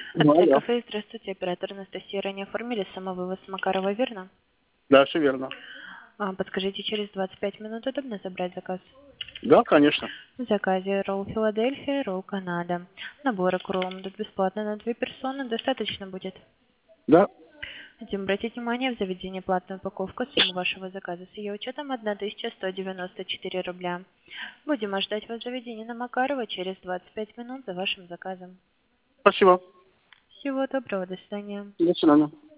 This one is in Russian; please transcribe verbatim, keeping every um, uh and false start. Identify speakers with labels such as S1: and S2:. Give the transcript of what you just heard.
S1: Ну,
S2: Отель
S1: алло.
S2: кафе, здравствуйте, оператор Анастасия. Ранее оформили самовывоз с Макарова, верно?
S1: Да, все верно.
S2: А, подскажите, через двадцать пять минут удобно забрать заказ?
S1: Да, конечно.
S2: В заказе ролл Филадельфия, ролл Канада. Набор икру будут бесплатно на две персоны, достаточно будет.
S1: Да.
S2: Хотим обратить внимание, в заведении платная упаковка, сумма вашего заказа с ее учетом тысяча сто девяносто четыре рубля. Будем ждать вас в заведении на Макарова через двадцать пять минут за вашим заказом.
S1: Спасибо.
S2: Всего доброго, до свидания.
S1: До свидания.